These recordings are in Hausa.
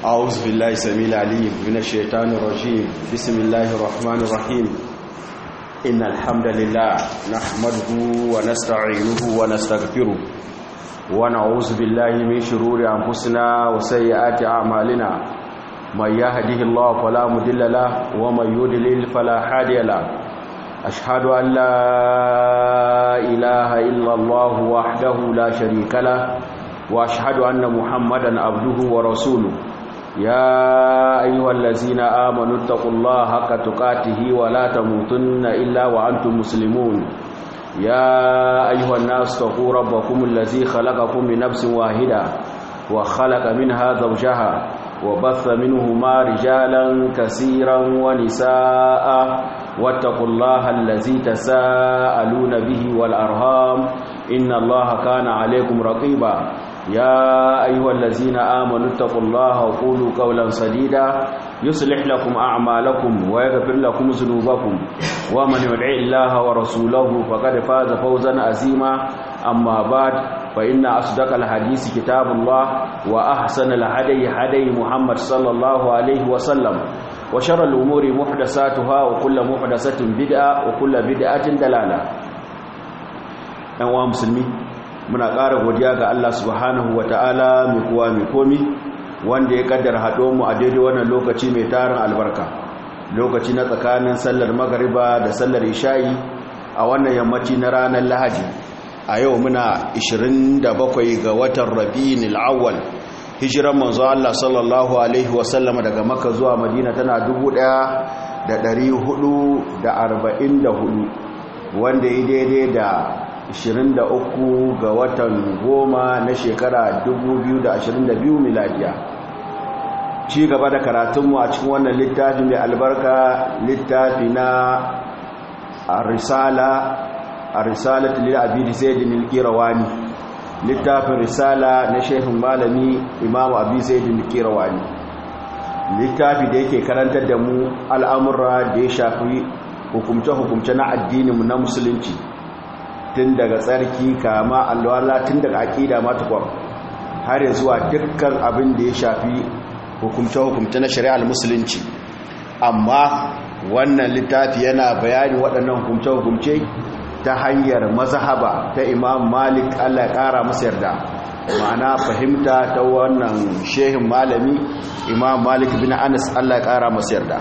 أعوذ بالله السميع العليم من الشيطان الرجيم بسم الله الرحمن الرحيم إن الحمد لله نحمده ونستعينه ونستغفره ونعوذ بالله من شرور أنفسنا وسيئات أعمالنا من يهده الله فلا مضل له ومن يضلل فلا هادي له أشهد أن لا إله إلا الله وحده لا شريك له وأشهد أن محمدا عبده ورسوله يا أيها الذين آمنوا اتقوا الله حق تقاته ولا تموتن إلا وأنتم مسلمون يا أيها الناس اتقوا ربكم الذي خلقكم من نفس واحدة وخلق منها زوجها وبث منهما رجالا كثيرا ونساء واتقوا الله الذي تساءلون به والأرحام إن الله كان عليكم رقيبا يا أيها الذين آمنوا اتقوا الله وقولوا قولا سديدا يصلح لكم أعمالكم ويغفر لكم ذنوبكم ومن يطع الله ورسوله فقد فاز فوزا عظيما أما بعد فإن أصدق الحديث كتاب الله وأحسن الهدي هدي محمد صلى الله عليه وسلم وشر الأمور محدثاتها وكل محدثة بدعة وكل بدعة ضلالة. أيها المسلمين muna ƙara godiya ga Allah subhanahu ta'ala mai kowa mai komi wanda ya kaddara haɗo mu a daidai wannan lokaci mai tarin albarka, lokaci na tsakanin sallar magariba da sallar isha'i a wannan yammaci na ranar Lahadi. A yau muna 27 ga watan Rabiul Awwal, hijiran manzo Allah sallallahu alaihi wasallam daga Makka zuwa Madina tana 1444 wanda ya daidai da 23 ga watan goma na shekara 2022 miladiya. Ci gaba da karatunmu a cikin wannan littafi mai albarka, littafi na Ar-Risalat lil Abi Zaid al-Qirawani, littafin risala na shehin malami Imam Abi Zaid al-Qirawani, littafi da yake karantar da mu al'amura da ya shafi hukumce-hukumce na addininmu na musulunci, tun daga tsarki kama alwala, tun daga aƙida matuƙwar har ya zuwa dukkan abin da ya shafi hukumce-hukumce na shari'ar musulunci. Amma wannan littafi yana bayani waɗannan hukumce-hukumce ta hanyar mazhaba ta Imam Malik, Allah ya ƙara masa yarda, ma'ana fahimta ta wannan shehin malami Imam Malik bin Anas, Allah ya ƙara masa yarda.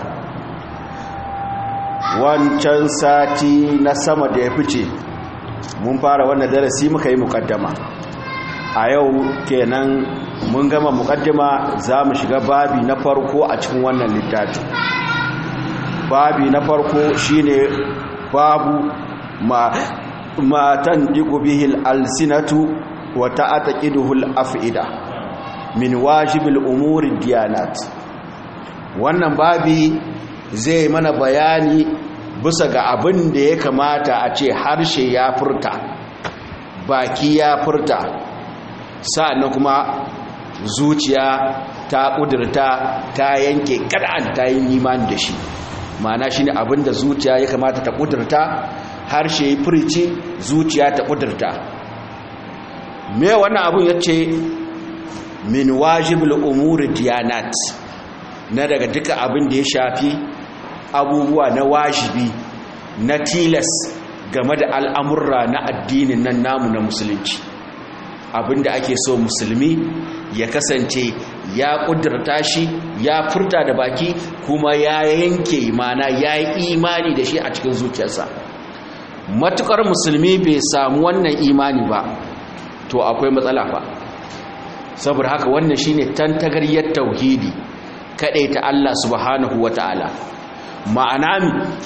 Wancan sati na sama da ya fice mun fara wannan darasi, muka yi mukaddama. A yau kenan mun gama mukaddama, za mu shiga babi na farko a cikin wannan littafi. Babi na farko shine babu ma tandiqu bihil alsinatu wa ta'taqiduhu al-af'ida min wajibil umuri diyanat. Wannan babi zai mana bayani bisa ga abin da ya kamata a ce harshe ya furta, baki ya furta, sa'annan kuma zuciya ta ƙudurta, ta yanke kad'an ta yi imani da shi. Ma'ana shine abin da zuciya ya kamata ta ƙudurta, harshe ya furci, zuciya ta ƙudurta. Me wannan abin yace min wajibul umuri diyanat, na daga duka abin da ya shafi abubuwa na wajibi na tilas game da al'amurra na addinin nan namu na musulunci, abinda ake so musulmi ya kasance ya ƙudurta shi, ya furta da baki, kuma ya yanke, mana ya yi imani da shi a cikin zuciyarsa. Matukar musulmi bai samu wannan imani ba, to akwai matsala ba. Saboda haka wannan shine tantagaryar tauhidi, kadaita Allah subhanahu wata'ala. Ma'ana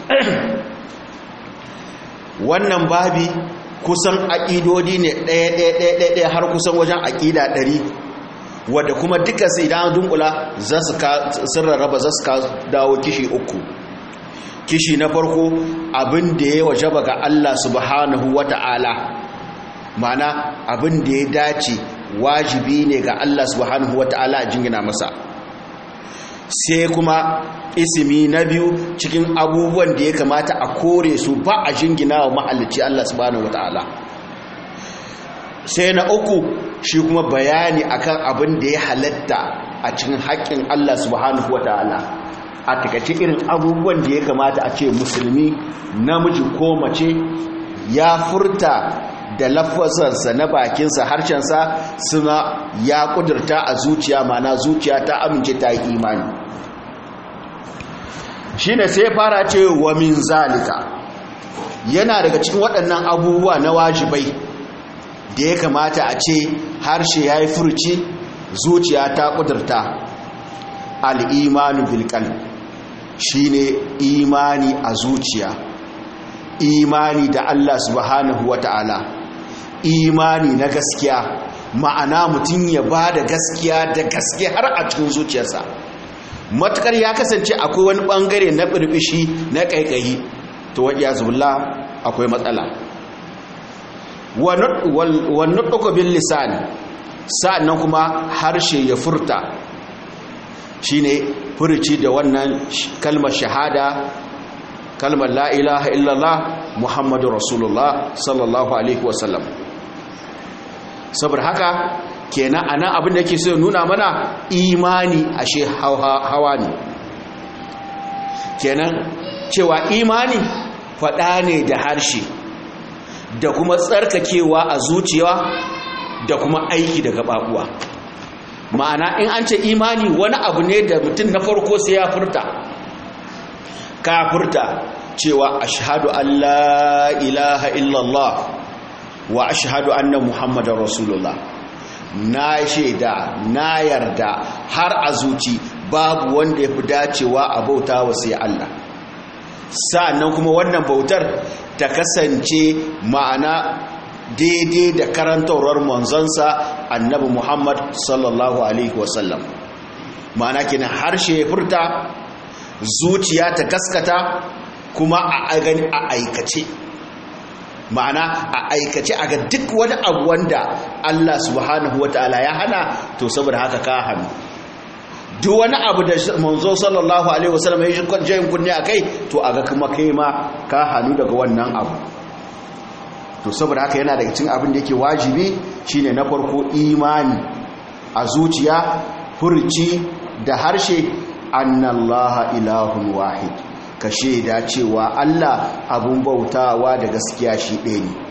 wannan babi kusan aƙidodi ne ɗaya har kusan wajen aƙida 100, wadda kuma duka sai idan dunkula sun rarraba za su dawo kishi 3. Kishi na farko abin da ya wajaba ga Allah subhanahu wata'ala, ma'ana abin da ya dace wajibi ne ga Allah subhanahu wata'ala a jingina masa. Sai kuma ismi na biyu cikin abubuwan da ya kamata a kore su, ba a jingina wa mahalicci Allah subhanahu wataala. Sai na uku shi kuma bayani akan abin da ya halatta a cikin haƙƙin Allah subhanahu wataala a takaice irin abubuwan da ya kamata a ce musulmi namiji ko mace ya furta da lafazansa na bakinsa harshensa suna ya kudurta a zuciya mana zuciya ta amince ta yi imani shine sai fara ce wa min zalika yana daga cikin waɗannan abubuwa na wajibai da ya kamata a ce harshe ya yi furci zuciya ta kudurta al'imanu bilkal shine imani a zuciya imani da Allah subhanahu wata'ala imani na gaskiya ma'ana mutum ya ba da gaskiya da gaske har a cikin zuciyarsa matukar ya kasance akwai wani bangare na birbishi na kaikayi to wajiya zubillah akwai matsala wannan ɗuka bin lisani sa'annan kuma harshe ya furta shine furici da wannan kalmar shahada kalmar la ilaha illallah muhammadu rasulullah sallallahu alaihi wasallam saboda haka kenan anan abin da yake so nuna mana imani ashe hawa ne kenan cewa imani faɗa ne da harshe da kuma tsarkakewa a zuciya da kuma aiki da gaɓaɓuwa ma'ana in an ce imani wani abu ne da mutum na farko sai ya furta ka furta cewa ashhadu an la ilaha illallah wa ashhadu anna muhammadar rasulullah na shaida na yarda har a zuci babu wanda ya fi dacewa a bauta wa sai Allah sa'annan kuma wannan bautar ta kasance ma'ana daidai da karantarwar manzonsa annabi Muhammad sallallahu alaihi wasallam ma'ana kenan harshe ya furta zuciya ta gaskata kuma a gani a aikace ma'ana a aikace a ga duk wani abu wanda Allah subhanahu wataala ya hana to saboda haka ka hannu duk wani abu da manzo sallallahu alaihi wasallam ya jayin kunne akai to aga kuma kai ma ka hannu daga wannan abu to saboda haka yana daga cikin abin da yake wajibi shine na farko imani a zuciya furci da harshe annallaha ilahun wahid ka shaida cewa Allah abun bautawa da gaskiya shi ɗaya ne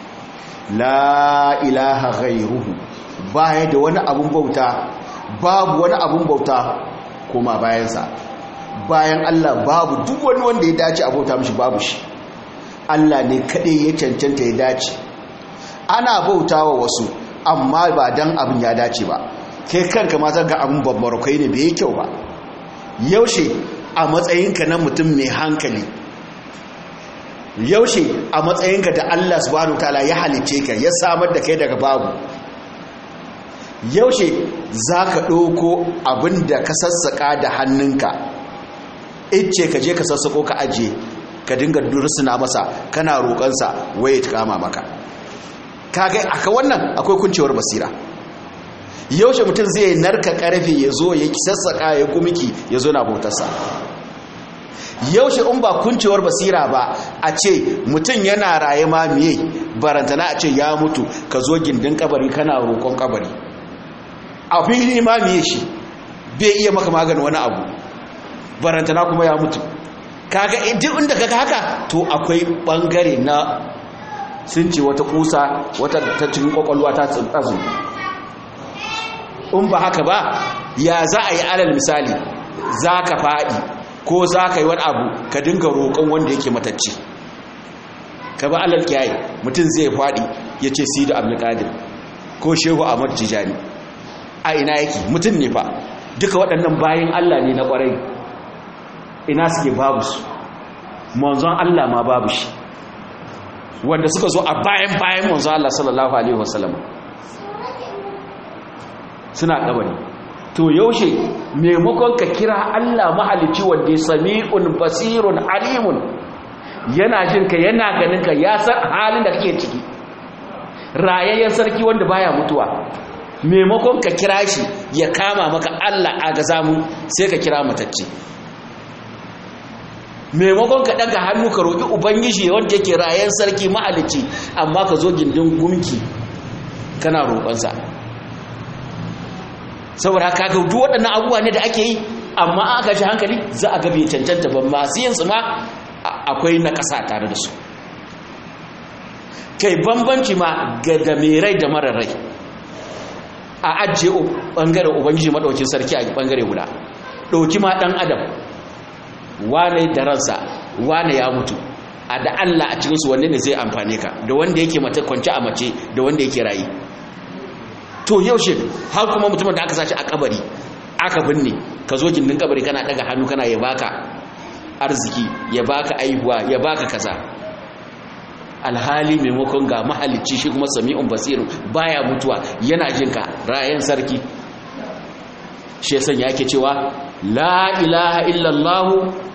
la ilaha ghairuhu baya da wani abun bauta babu wani abun bauta kuma bayansa bayan Allah babu duk wani wanda ya dace a bauta mishi babu shi Allah ne kaɗai ya cancanta ya dace ana bautawa wasu amma ba dan abin ya dace ba kai kanka ma ga abin babbar kai ne bai kyau ba yaushe a matsayinka na mutum mai hankali yaushe a matsayinka da Allah subhanahu wataala ya halice ka ya samar da kai daga babu yaushe za ka ɗauko abin da ka sassaƙa da hannunka ice ka je ka sassaƙo ka ajiye ka dinga dursuna masa kana roƙonsa waye ta kama maka kaga aka wannan akwai kuncewar basira yaushe mutum zai narka karfe ya zo ya sassaka ya gumiki ya zo na bautarsa yaushe in ba kuncewar basira ba a ce mutum yana raye ma miye barantana a ce ya mutu ka zo gindin kabari kana roƙon kabari a fili ma miye shi bai iya maka maganin wani abu barantana kuma ya mutu kaga duk inda kaga haka to akwai bangare na sun ce wata kusa wata ta cikin kwakwalwa ta tsazu in ba haka ba ya za a yi alal misali za ka faɗi ko za ka yi wani abu ka dinga roƙon wanda yake matacce ka ba alal kiyaye mutum zai faɗi ya ce sidi abdulkadir ko shehu ahmad tijani a ina yake mutum ne fa duka waɗannan bayan Allah ne na ƙwarai ina suke babu su manzon Allah ma babu shi wanda suka zo a bayan manzon Allah sallallahu alaihi wasallam suna kabari to yaushe maimakon ka kira Allah mahalicci wanda ya sami'un basirun alimun yana jin ka yana ganin ka ya san halin da kake ciki rayayyen sarki wanda baya mutuwa maimakon ka kira shi ya kama maka Allah a gaza mu sai ka kira matacce maimakon ka daga hannu ka roƙi ubangiji wanda yake rayan sarki mahalicci amma ka zo gindin gumki kana roƙonsa saboda haka ga duk waɗannan abubuwa ne da ake yi amma aka shi hankali za a ga bai cancanta ba masu yin su ma akwai na ƙasa tare da su kai bambanci ma ga da mai rai da marar rai a ajiye ɓangaren ubangiji maɗaukin sarki a ɓangare guda ɗauki ma ɗan adam wane da ransa wane ya mutu a da Allah a cikinsu wanne ne zai amfane ka da wanda yake mace kwanci a mace da wanda yake rayi to yaushe har kuma mutumin da aka sashi a kabari aka binne ka zo gindin kabari kana daga hannu kana ya baka arziki ya baka aihuwa ya baka kaza alhali maimakon ga mahalicci shi kuma sami'un basiru baya mutuwa yana jinka rayan sarki shi yasan yake cewa la ilaha illallah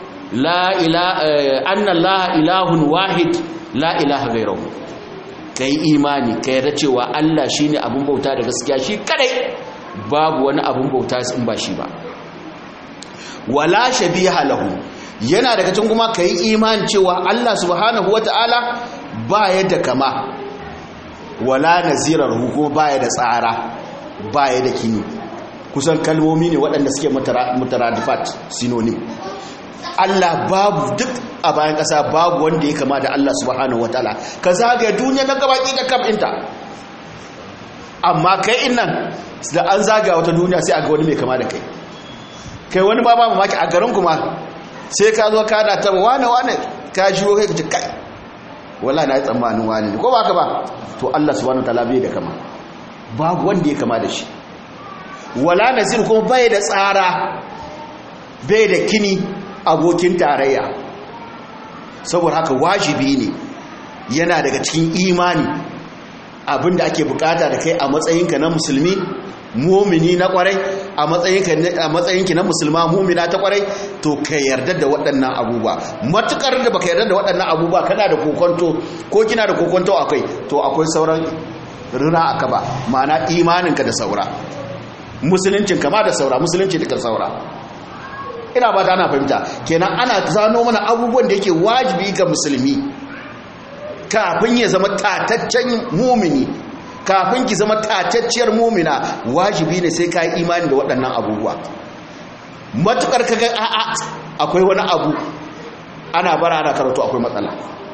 anna Allah ilahun wahid la ilaha ghayruhu kai imani kai yarda cewa Allah shine abun bauta da gaskiya shi kadai babu wani abun bauta in ba shi ba wala shabiha lahu yana daga cikin kuma kai imani cewa Allah subhanahu wataala baya da kama wala nazirahu kuma baya da tsara baya da kini kusan kalmomi ne waɗanda suke mutaradifat synonym Allah babu duk a bayan ƙasa babu wanda ya kama da Allah subhanahu wataala ka zagaya duniya na gabaki da kafinta amma kai innan da an zagaya wata duniya sai a ga wani mai kama da kai wani ba mamaki a garin kuma sai ka zo kana ta wane ka jiwo kai ka kai wallahi na yi tsammanin wani ko ba ka ba to Allah subhanahu wataala bai da kama babu wanda ya kama da shi wala nazir kuma bai da tsara bai da kini abokin tarayya saboda haka wajibi ne yana daga cikin imani abinda ake bukata da kai a matsayinka na musulmi mumini na kwarai a matsayinki na musulma mumina ta kwarai to ka yarda da waɗannan abubuwa matukar da baka yarda da waɗannan abubuwa kana da kokonto ko kina da kokonto akwai to akwai sauran rina aka ba ma'ana imaninka da saura musuluncinka ma da saura musulunci da saura ina ba ta ana fahimta kenan ana zano mana abubuwan da yake wajibi ga musulmi kafin ya zama tataccen mumini kafin ki zama tatacciyar mumina wajibi ne sai ka yi imani da waɗannan abubuwa matukar kaga a'a akwai wani abu ana bara ana karatu akwai matsala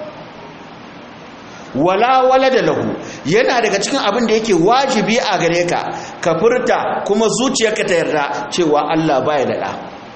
wala da lahu yana daga cikin abin da yake wajibi a gare ka ka furta kuma zuciyarka ta yarda cewa Allah baya da ɗa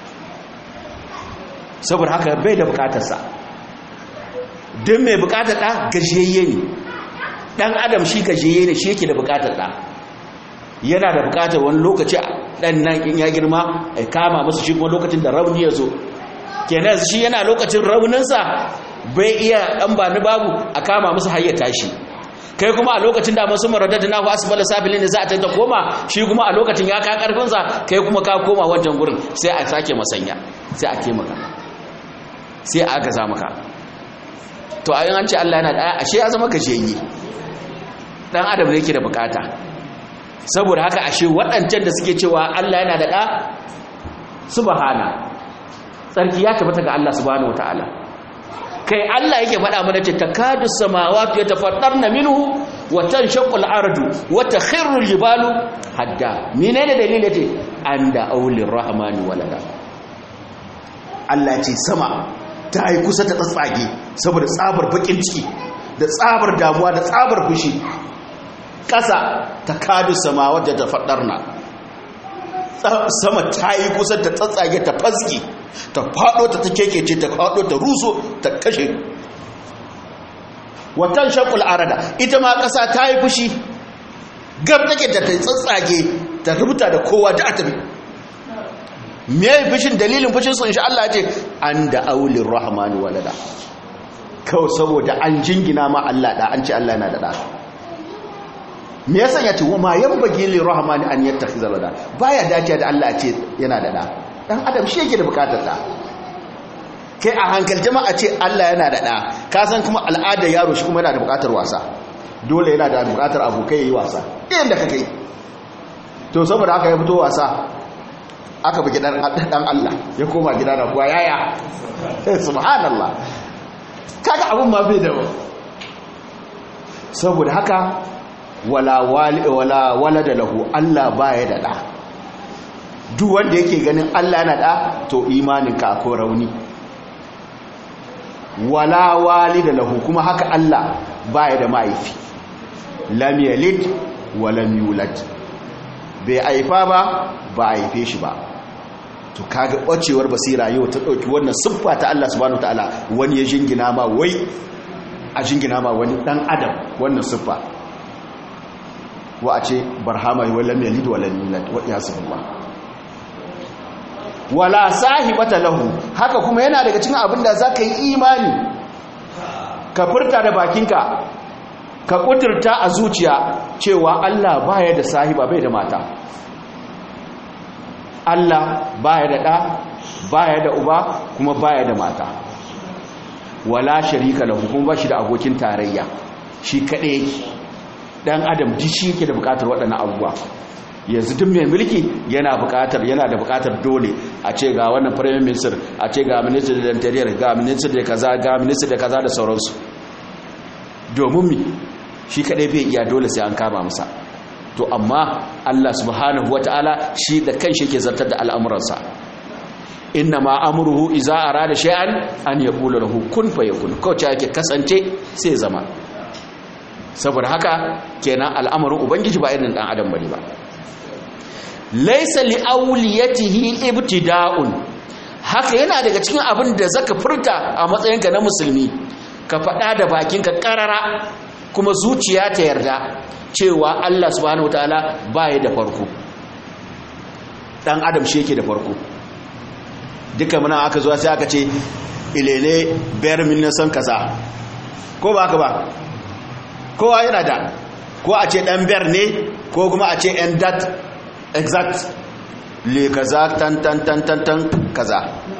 saboda haka bai da bukatarsa don mai bukatar ɗa gajiyayye ne ɗan adam shi gajiyayye ne shi yake da bukatar ɗa yana da bukatar wani lokaci ɗan nan in ya girma a kama masu shi kuma lokacin da rauni ya zo kenan shi yana lokacin rauninsa bai iya ɗan ba ni babu a kama musu hayyata shi kai kuma a lokacin da masu maradar na wasu bala sabilin da za a ta koma shi kuma a lokacin ya ka karfinsa kai kuma ka koma wancan gurin sai a sake masanya sai a taimaka sai a gaza maka to ayin an ce Allah yana da ashe ya zama gajiyayye dan adam ne yake da bukata saboda haka ashe waɗancan da suke cewa Allah yana da da subhana tsarki ya tabbata ga Allah subhanahu wataala kai Allah yake faɗa mana ce takadu samawati yatafattarna minhu wa tanshaqqu al-ardu wa takhirru al-jibalu hadda menene dalilin ce anda aulir rahmani walada Allah ce sama ta yi kusa ta tsatsage saboda tsabar bakin ciki da tsabar damuwa da tsabar fushi ƙasa ta kadu sama wadda ta faɗarna sama ta yi kusa ta tsatsage ta faski ta faɗo ta kekece ta faɗo ta ruso ta kashe watan shakul arada ita ma ƙasa ta yi fushi gab take ta tsatsage ta rubuta da kowa da atabi me yayi fushin dalilin fushin su insha Allah ce an da aulir rahmani walada kawai saboda an jingina ma Allah da an ce Allah yana da da me yasa ya ce wa ma yanbaghi lir rahmani an yattakhiza walada baya dace da Allah ce yana da da dan adam shi yake da bukatar da kai a hankal jama'a ce Allah yana da da ka san kuma al'ada yaro shi kuma yana da bukatar wasa dole yana da bukatar abokai yayi wasa inda kake to saboda haka ya fito wasa aka bugi dan Allah ya koma gida da kuwa yaya subhanallah kaga abun ma bai da saboda haka wala walada lahu Allah baya da da duk wanda yake ganin Allah yana da to imaninka akwai rauni. Wala walida lahu, kuma haka Allah baya da mahaifi, lam yalid wa lam yulad, bai haifa ba haife shi ba. to kaga bacewar basira yau ta dauki wannan siffa ta Allah subhanahu wataala wani ya jingina ma wai a jingina ma wani dan adam wannan siffa wa a ce barhama wa lam yalid wa lam yulad wa yasbullah wala sahibata lahu. Haka kuma yana daga cikin abin da zaka yi imani ka furta da bakinka ka kudurta a zuciya cewa Allah baya da sahiba, bai da mata. Allah baya da ɗa, baya da uba, kuma baya da mata. Wala sharika lahu, kuma ba shi da abokin tarayya, shi kaɗai yake. ɗan adam duk shi yake da buƙatar waɗannan abubuwa. Yanzu duk mai mulki yana da buƙatar dole a ce ga wannan prime minister, a ce ga minister da interior, ga minister da kaza, ga minister da kaza da sauransu. Domin mi shi kaɗai bai iya, dole sai an kama masa. To amma Allah subhanahu wata'ala shi da kanshi yake zartar da al'amuransa. Inna ma amruhu iza arada shay'an an yaqula lahu kun fayakun. Kawai yake kasance sai zama. Saboda haka kenan al'amarin ubangiji ba irin dan adam bane ba. Laysa li awliyatihi ibtida'un. Haka yana daga cikin abin da zaka furta a matsayinka na musulmi, ka faɗa da bakinka karara kuma zuciya ta yarda cewa Allah subhanahu wataala baya da farko. Dan adam shi yake da farko. Duka muna aka zuwa sai aka ce ilele bayar min san kaza, ko ba haka ba? Kowa yana da, ko a ce dan bayar ne, ko kuma a ce en dat exact le kaza tan tan tan tan tan kaza,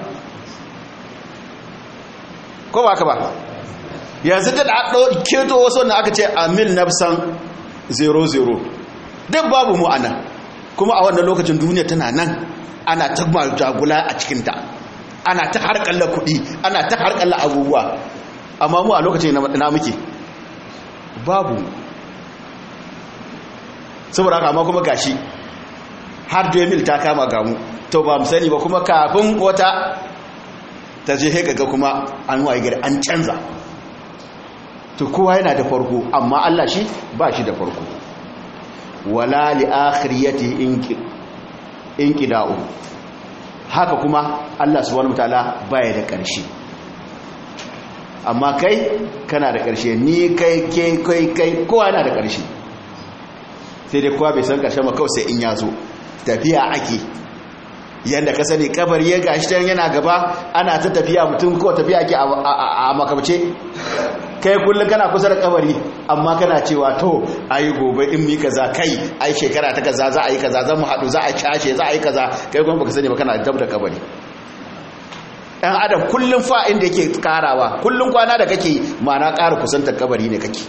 ko ba haka ba? Yanzu da keto wasu wanda aka ce amil nafsan 00 duk babu mu anan, kuma a wannan lokacin duniya tana nan ana ta jagula a cikinta, ana ta harkalla kuɗi, ana ta harkalla abubuwa, amma mu a lokacin na muke babu. Saboda haka amma kuma gashi har 2000 ta kama gamu, to ba mu sani ba kuma kafin wata ta je haka ga kuma an waye gari an canza. To kowa yana da farko, amma Allah shi ba shi da farko. Wala li akhiriyati inqida'u. Haka kuma Allah subhanahu wataala baya da ƙarshe. Amma kai kana da ƙarshe, ni kai kowa yana da ƙarshe. Sai dai kowa bai san ƙarshen ba, kawai sai in ya zo. Tafiya ake. Yanda ka sani kabari ya gashi tan yana gaba, ana ta tafiya, mutum ko tafiya ake a makabce. Kai kullum kana kusa da kabari, amma kana cewa to ai gobe in mi kaza, kai ai shekara ta kaza za a yi kaza, za mu haɗu, za a cashe, za a yi kaza, kai kuma baka sani ba kana dab da kabari. Ɗan adam kullum fa inda yake karawa, kullum kwana da kake ma'ana ƙara kusantar kabari ne kake.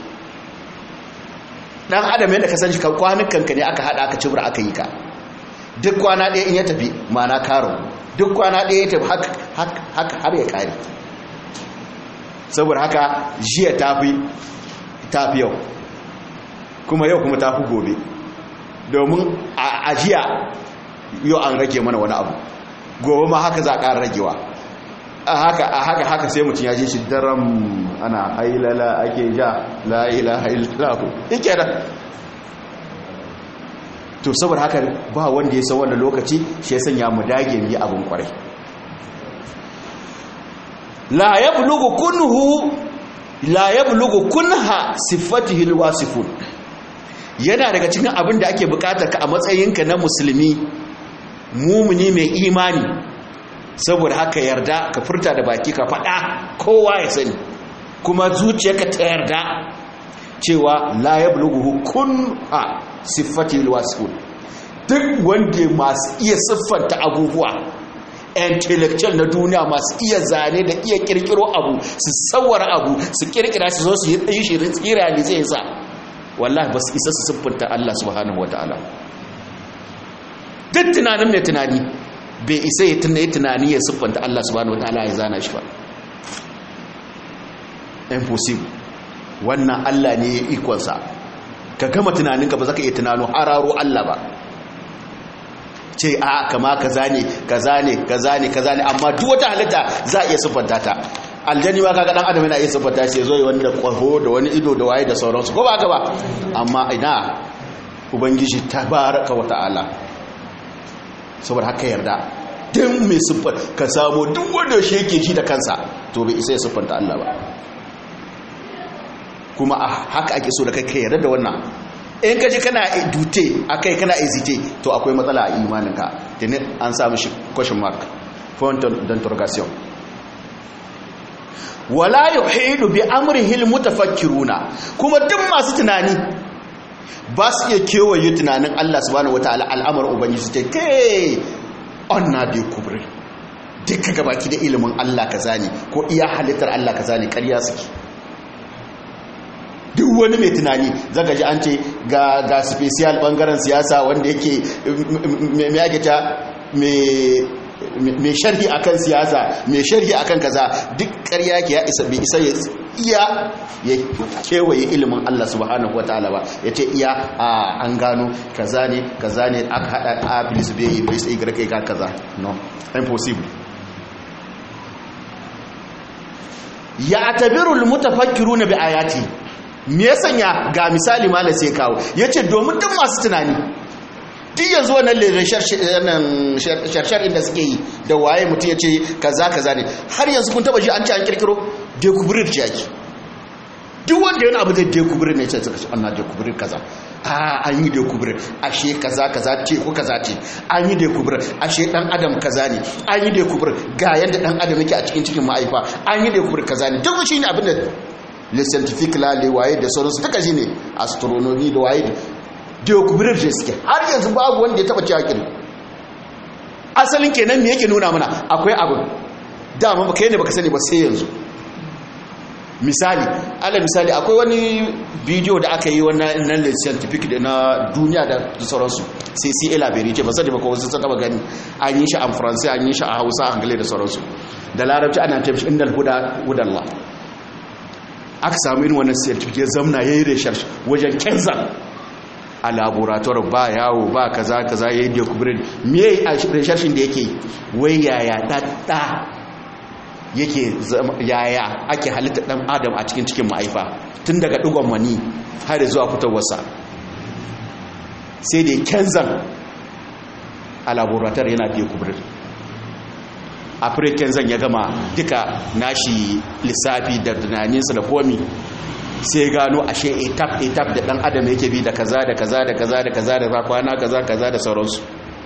Ɗan adam yadda ka san shi kwanukanka ne aka haɗa aka cibra aka yi ka. Duk kwana ɗaya in ya tafi ma'ana karo, duk kwana ɗaya ya tafi haka har ya kare. Saboda haka jiya tafi yau, kuma yau kuma tafi gobe, domin a jiya yau an rage mana wani abu, gobe ma haka za a ƙara ragewa. A haka sai mutum ya je shi daram ana hailala ake ja la ilaha illallah yake da. To saboda haka ba wanda ya san wannan lokaci, shi ya sanya mu dage mu yi abin kwarai. La yablugu kunha sifatihi alwasifun. Yana daga cikin abin da ake bukatar ka a matsayinka na musulmi mumuni mai imani. Saboda haka yarda ka furta da baki ka faɗa kowa ya sani, kuma zuciyarka ta yarda cewa la yablugu kunha sifatihi alwasifun. Duk wanda masu iya siffanta abubuwa, intellectual na duniya masu iya zane da iya kirkiro abu, su sawara abu, su kirkira su zo su yi shi tsira ne zai sa, wallahi ba su isa su siffanta Allah subhanahu wataala. Duk tunanin mai tunani bai isa ya tunani ya siffanta Allah subhanahu wataala ya zana shi ba. Impossible. Wannan Allah ne ya ikonsa. Ka gama tunaninka ba za ka iya tunano hararo Allah ba. ce a kama kaza ne amma duk wata halitta za a iya siffanta ta. Aljani ma kaga dan adam yana iya siffanta shi zo yi wani da kwaho da wani ido da waye da sauransu ko ba haka ba, amma ina ubangiji tabaraka wa ta'ala. Saboda haka yarda din mai siffar ka samu duk wanda shi yake ji da kansa to bai isa ya siffanta Allah ba. Kuma haka ake so da kai ka yarda da wannan. In ka ji kana dute akai kana hesitate to akwai matsala a imaninka, dan an samu shi question mark, point d'interrogation. Wala yuhidu bi amrihi almutafakkiruna, kuma duk masu tunani ba su iya kewaye tunanin Allah subhanahu wataala al'amar ubangiji ce kai onna de kubri duka gabaki da ilimin Allah kaza ne ko iya halittar Allah kaza ne ƙarya suke. Duk wani mai tunani zaka ji an ce ga special bangaren siyasa wanda yake me yake ta mai sharhi akan siyasa, mai sharhi akan kaza, duk ƙarya ke ya isa bai isa ya kewaye ilimin Allah subhanahu wataala ba, yace iya an gano kaza ne aka hada abilis bai sai garkai ka kaza. No, impossible. Ya tabiru almutafakkiruna bi ayati, me ya sanya ga misali malam sai kawo yace domin duk masu tunani duk yanzu wannan leren sharshar inda suke yi da waye mutum ya ce kaza ne, har yanzu kun taba ji an ce an kirkiro dekubrir ce ake. Duk wanda yana abu da dekubrir ne ce suka ce ana dekubrir kaza, an yi dekubrir ashe kaza ce ko kaza ce, an yi dekubrir ashe dan adam kaza ne, an yi dekubrir ga yanda dan adam yake a cikin ma'aifa, an yi dekubrir kaza ne. Duk shi ne abin da le scientifique la le waye da sauransu duka shi ne astronomy da waye dekubrir da suke, har yanzu babu wanda ya taba cewa kin. Asalin kenan me yake nuna mana akwai abu dama ba kai ne baka sani ba sai yanzu. Misali akwai wani bidiyo da aka yi wannan nan le scientifique da na duniya da sauransu, sai sai labari ce ba sai ba ko wasu sun taba gani, an yi shi a Faransa, an yi shi a Hausa, a Angle da sauransu, da Larabci ana tafi innal hudallah. Aka samu irin wannan certificate zamna yayi research wajen kenza a laboratory, ba yawo ba kaza yayi decubrin me a research da yake wai yaya dadda yake yaya ake halitta dan adam a cikin ma'aifa tun daga dugon mani har zuwa fitowarsa. Sai da kenzan a laboratory yana decubrin. African zan ya gama duka nashi lissafi da tunaninsa da komi, sai gano ashe etap da dan adam yake bi da kaza da kwana kaza da sauransu.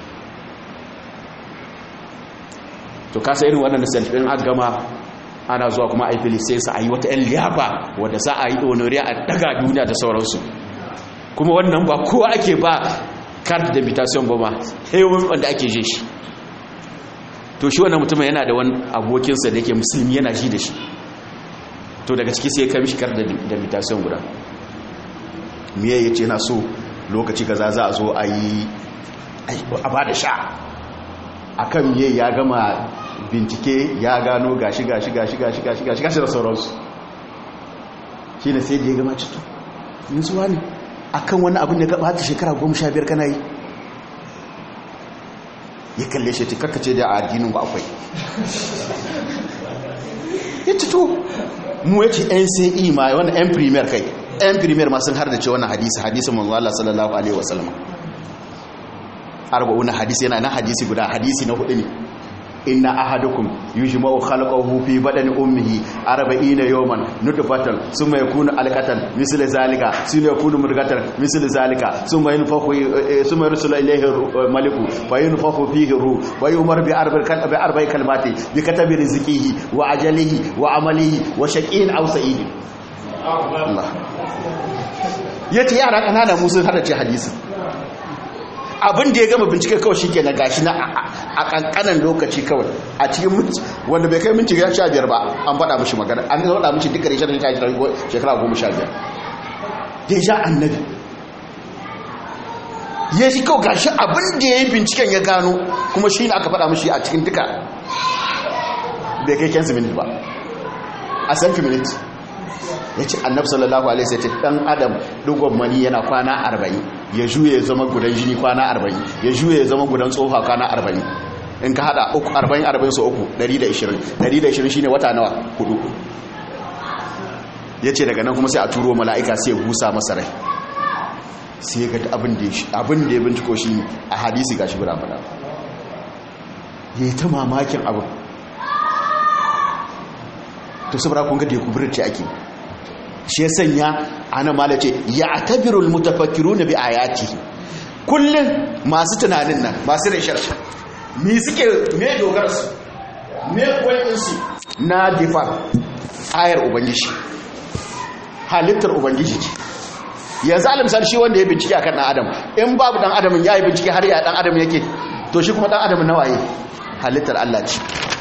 To kasa irin wannan selfin an gama ana zuwa kuma a yi sai a yi wata yan liyafa wadda za a yi honoriya a daga duniya da sauransu. Kuma wannan ba kowa ake ba card d'invitation ba ma, hewan wanda ake je shi. To shi wannan mutum yana da wani abokinsa da yake musulmi yana shi da shi, to daga ciki sai ya kai mishi kar da invitation guda. Miye yace yana so lokaci kaza za a zo a yi a ba da sha akan miye ya gama bincike ya gano gashi da sauransu. Shi ne sai da ya gama cito nutsuwa ne akan wani abin da gaba ta shekara 15 kana yi. Ya kalle shi ta karkace da addinin ku akwai. Ya cito mu yace NCE ma wannan yan premier kai yan premier ma sun har da ce wannan hadisin manzo Allah sallallahu alaihi wasallam. 40 hadisi yana na hadisi guda, hadisi na hudu ne. Inna ahadukum yujma'u khalqahu fi badani ummihi 40 yawman nutfatan thumma yakunu alqatan misl zalika thumma yakunu mudghatan misl zalika thumma yursala ilayhi maliku fa yunfakhu fihi ruh wa yumar bi arba'i kalmati bi katabi rizqihi wa ajalihi wa amalihi wa shaqin aw sa'id. Allah yace yara kanana musu har da ce hadisi. Abin da ya gama bincike kawai shi ke na gashi na a kankanan lokaci kawai a cikin wanda bai kai minti 15 ba an faɗa mishi magana, an faɗa mishi duka da shekara 15 ya sha annabi ya shi kawai gashi abin da ya yi binciken ya gano kuma shi ne aka faɗa mishi a cikin duka bai kai 15 minutes ba a 7 minutes. Ya ce annabi sallallahu alaihi wasallam dan adam dugon mani yana kwana 40 ya juye ya zama gudan jini kwana 40 ya juye ya zama gudan tsofa kwana 40 in ka hada 40 so 120 shine wata nawa 4 yace daga nan kuma sai a turo mala'ika sai ya busa masa rai sai ya ga abin da ya binciko shi a hadisi gashi bura fada yayi ta mamakin abin to saboda kun ga da kubirci ake shi ya sanya ana malace ya atabirul mutafakkiruna bi ayati kullun masu tunanin nan masu rashar me suke me dogara su me koyin su na difa ayar ubangiji halittar ubangiji ce yanzu alimsar shi wanda ya bincike akan dan adam in babu dan adamin yayi bincike har ya dan adam yake to shi kuma dan adamin nawaye halittar Allah ce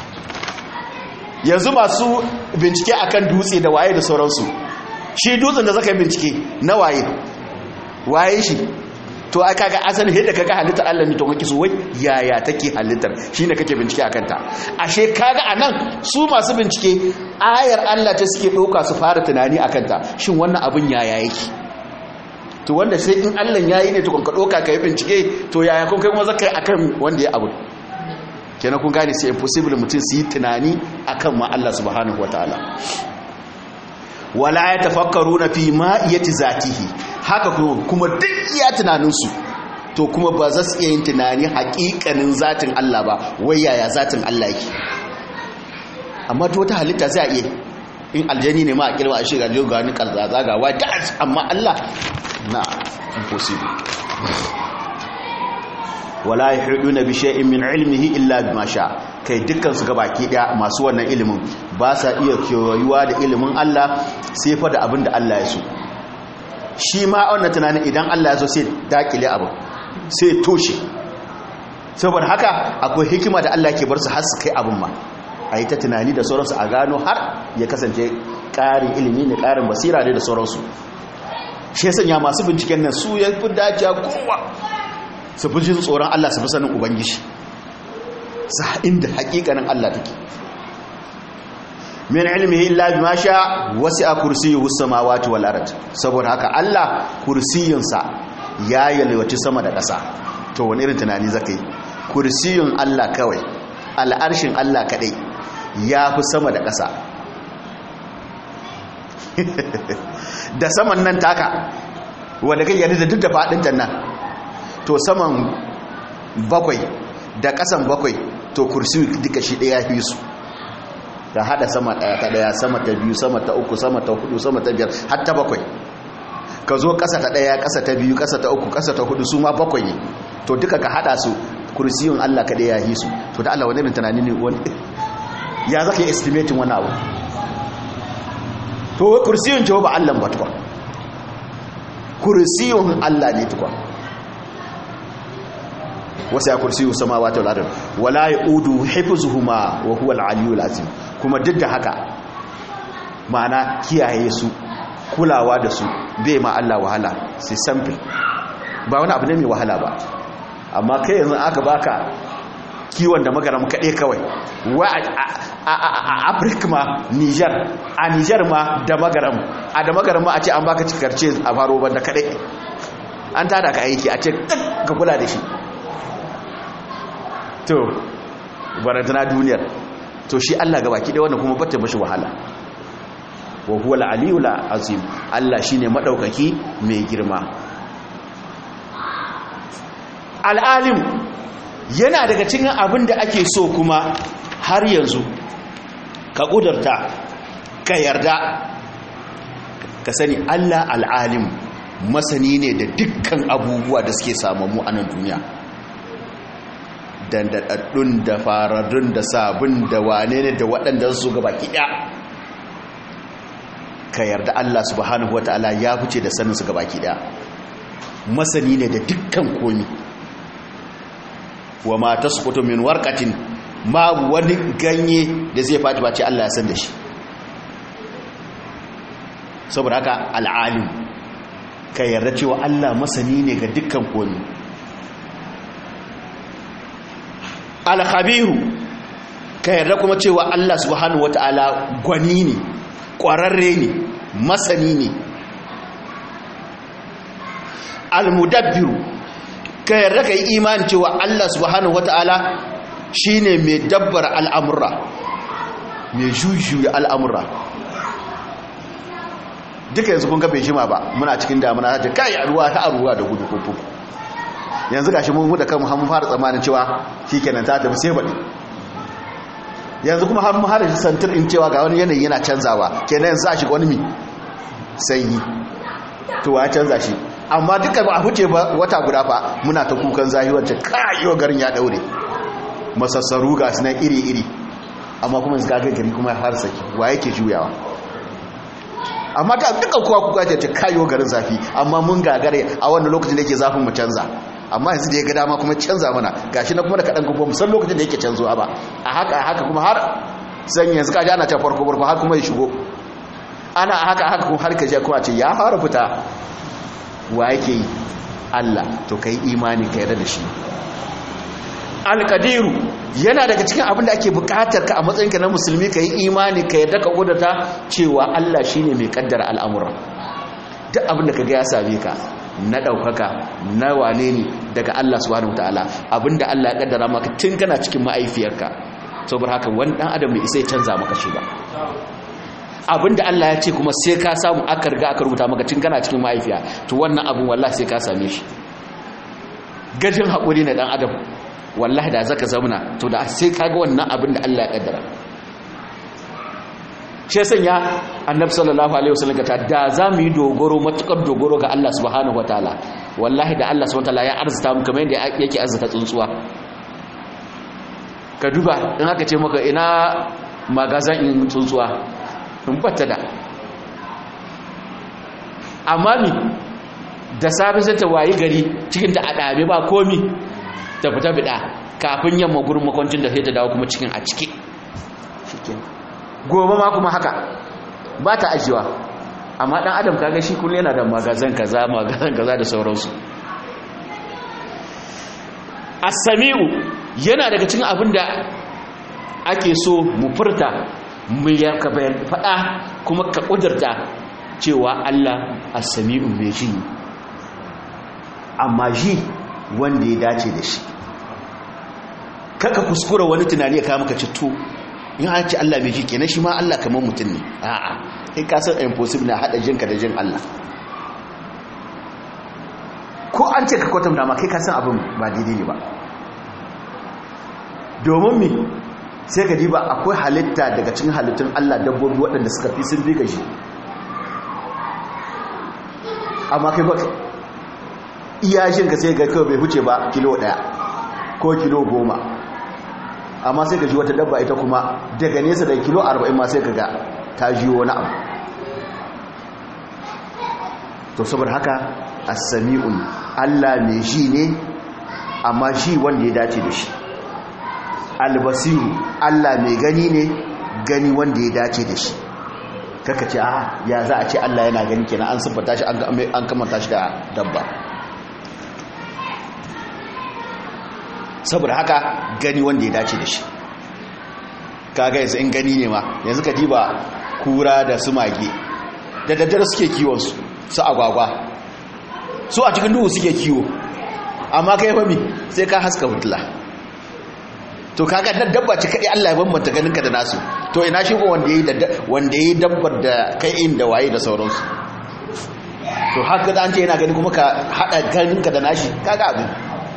yanzu masu bincike akan dutse da waye da sauransu shi dutsen da zaka yi bincike na waye shi to ai kaga asali yadda kaga halittar Allah ne to kake so wai yaya take halittar shine kake bincike akan ta ashe kaga anan su masu bincike ayar Allah ta suke doka su fara tunani akan ta shin wannan abun yaya yake to wanda sai in Allah yayi ne to kun ka doka kai bincike to yaya kun kai kuma zakai akan wanda ya abu kenan kun gane sai impossible mutum su yi tunani akan ma Allah subhanahu wataala wala yatafakkaruna fi ma'iyati zatihi haka kuma duk iya tunaninsu to kuma ba za su iya yin tunani haƙiƙanin zatin Allah ba wai yaya zatin Allah yake amma to wata halitta zai iya in aljani ne ma a kirma a shiga da ga ni kalzaza ga wai da amma Allah na impossible wala yahduna bi shay'in min ilmihi illa bima sha kai dukkan su gabaki daya masu wannan ilimin ba sa iya kiyoyuwa da ilimin Allah sai fa da abin da Allah ya so shi ma wannan tunanin idan Allah ya so sai dakile abu sai toshe saboda haka akwai hikima da Allah ke bar su har su kai abin ma ayi ta tunani da sauransu a gano har ya kasance ƙarin ilimi ne ƙarin basira ne da sauransu shi sanya masu binciken nan su ya fi dacewa kowa su fi jin tsoron Allah su fi sanin ubangiji sa inda hakikanin Allah take min ilmihi illa bima sha wasi'a kursiyyuhu samawati wal ard saboda haka Allah kursiyinsa ya yalwaci sama da ƙasa to wani irin tunani zakai kursiyin Allah kawai al'arshin Allah kadai ya fi sama da ƙasa da saman nan taka wanda kai yarda da duk da fadin nan to saman bakwai da ƙasan bakwai to kursi duka shi ɗaya fi su da hada sama ɗaya ta ɗaya sama ta biyu sama ta uku sama ta hudu sama ta biyar har ta bakwai ka zo ƙasa ta ɗaya ƙasa ta biyu ƙasa ta uku ƙasa ta hudu su ma bakwai ne to duka ka hada su kursiyin Allah ka ɗaya yi su to da Allah wani irin tunani ne wani ya zaka yi estimating wani abu to kursiyin ce ba Allah ba tukwa kursiyin Allah ne tukwa wasu ya kursiyu samawati wal ardh wala yaudu hifzuhuma wa huwa al-aliyyul azim kuma duk da haka ma'ana kiyaye su kulawa da su bai ma Allah wahala sai sample ba wani abu ne mai wahala ba amma kai yanzu aka baka kiwon da magaram kaɗai kawai wa a Africa ma a Niger ma da magaram ma a ce an baka cikarce a faro banda kaɗai an tada ka aiki a ce ka kula da shi to barantana duniyar to shi Allah ga baki ɗaya wannan kuma bata mashi wahala wa huwa al-aliyyul azim Allah shine madaukaki mai girma al-alim yana daga cikin abin da ake so kuma har yanzu ka kudurta ka yarda ka sani Allah al-alim masani ne da dukkan abubuwa da suke samu a nan duniya dandadaddun da fararrun da sabon da wane ne da waɗanda su gaba kiɗa ka yarda Allah subhanahu wata'ala ya fice da saninsu gaba kiɗa masani ne da dukkan komi wa ma tasqutu min warqatin ma wani ganye da zai faɗi ba ce Allah ya san da shi saboda haka al'alim ka yarda cewa Allah masani ne ga dukkan komi al-khabiru ka yarda kuma cewa Allah subhanahu wata'ala gwani ne ƙwararre ne masani ne al-mudabbiru ka yarda ka yi imani cewa Allah subhanahu wataala shine mai dabbar al'amura mai jujuya al'amura. Duka yanzu kun ga bai jima ba muna cikin damuna ta kai ruwa ta ruwa da gudu kuku, yanzu gashi mun da kanmu har mun fara tsammanin cewa shikenan ta tafi sai baɗi. Yanzu kuma har mun har shi santir in cewa ga wani yanayi yana canzawa, kenan yanzu a shiga wani mi sanyi to ya canza shi. Amma duka ba a huce ba wata guda fa muna ta kukan zahi wacce kai yau garin ya daure, masassaru ga sunan iri-iri, amma kuma yanzu kaga gari kuma har saki wa yake juyawa. Amma ta duka kowa kuka ce kayo garin zafi, amma mun gagare a wannan lokacin da yake zafin mu canza. Amma yanzu da ya ga dama kuma canza mana, gashi na kuma da kadan kuma musan lokacin da yake canzuwa ba. A haka kuma har san yanzu kaji ana ta farko har kuma ya shigo. Ana haka kuma har ka je kuma ce ya fara fita. Wa yake yi? Allah. To kai imani ka yarda da shi. Al-Qadiru yana daga cikin abin da ake bukatar ka a matsayinka na musulmi ka yi imani ka yarda ka gudata cewa Allah shine mai kaddara al'amura. Duk abin da kaga ya same ka na daukaka na wane ne daga Allah subhanahu wataala, abinda Allah ya kaddara maka tun kana cikin ma'aifiyarka, saboda haka wani dan adam bai isa ya canza maka shi ba. Abinda Allah ya ce kuma sai ka samu aka riga aka rubuta maka tun kana cikin ma'aifiya, to wannan abin wallahi sai ka same shi. Gajin haƙuri na dan adam wallahi da zaka zauna to da sai kaga wannan abin da Allah ya kaddara. Shi sanya Annabi sallallahu alaihi wasallam ta da zamu yi dogoro matukar dogoro ga Allah subhanahu wataala, wallahi da Allah subhanahu wataala ya arzuta mu kamar yadda yake arzuta tsuntsuwa. Ka duba in aka ce maka ina magazan in tsuntsuwa in batta da, amma mi da safe sai ta wayi gari cikin ta adabe ba komi ta fita bida, kafin yamma gurin makwancin da sai ta dawo kuma cikin a cike. Gobe ma kuma haka ba ta ajiyewa, amma dan adam kaga shi kullum yana da magazan kaza da sauransu. As-Sami'u yana daga cikin abin da ake so mu furta mu yanka bayan fada kuma ka kudurta cewa Allah As-Sami'u mai ji, amma ji wanda ya dace da shi. Kaka kuskura wani tunani ya kawo maka citto in an ce Allah mai ji kenan shi ma Allah kamar mutum ne. A'a, kai ka san impossible na hada jinka da jin Allah. Ko an ce ka kwatanta ma kai ka san abin ba daidai ne ba. Domin mi sai ka diba akwai halitta daga cikin halittun Allah, dabbobi waɗanda suka fi sun bi gaji, amma kai baka iyashin ka sai ga kawai bai huce ba kilo 1 ko kilo 10, amma sai ka ji wata dabba ita kuma daga nesa da kilo 40 ma sai ka ga ta ji wani abu. To saboda haka as-Sami'un Allah mai ji ne, amma ji wanda ya dace da shi. Al-Basiru Allah mai gani ne, gani wanda ya dace da shi. Kaka ce ya za a ce Allah yana gani kenan an siffata shi an kamanta shi da dabba. Saboda haka gani wanda ya dace da shi. Kaga yanzu in gani ne ma yanzu ka diba kura da su mage da daddare suke kiwon su agwagwa, su a cikin duhu suke kiwo, amma kai fami sai ka haska fitila. To kaga dan dabba ce kai Allah ya bambanta ganinka da nasu, to ina shi ko wanda yayi dabbar da kai inda waye da sauransu. To haka da an ce yana gani kuma ka hada ganinka da nashi, kaga abin